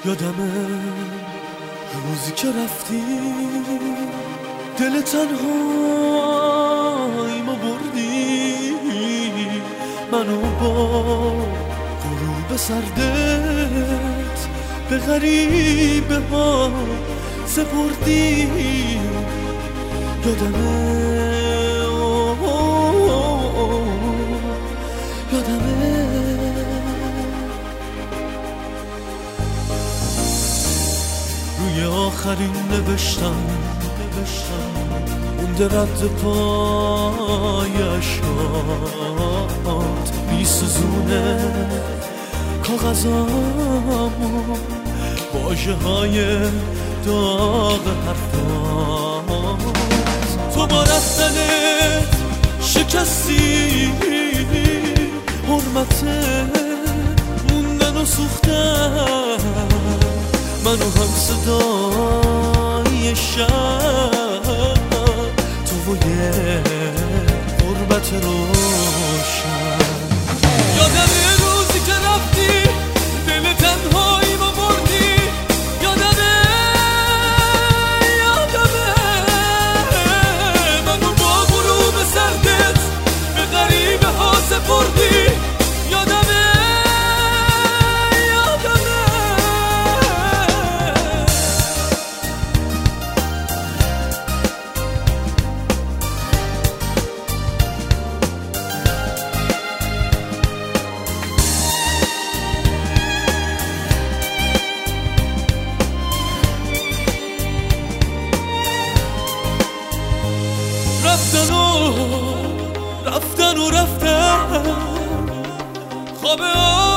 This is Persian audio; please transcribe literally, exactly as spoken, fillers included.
یادمه روزی که رفتی دل تنهاییمو بردی، منو با غروب سردت به غریبه ها سپردی. یادمه یادمه روی آخرین نوشتم مونده رد پایشات میسوزونه کاغذامو واژه های داغ حرفات. تو با رفتنت شکستی حرمت موندن و سوختن منو هم صدای شب تو و یه غربت روشن. یادمه روزی که رفتی دل تنهایی ما بردی. یادمه یادمه منو با غروب سردت به غریبه ها سپردی. یادمه رفتن و رفتن و رفتن خواب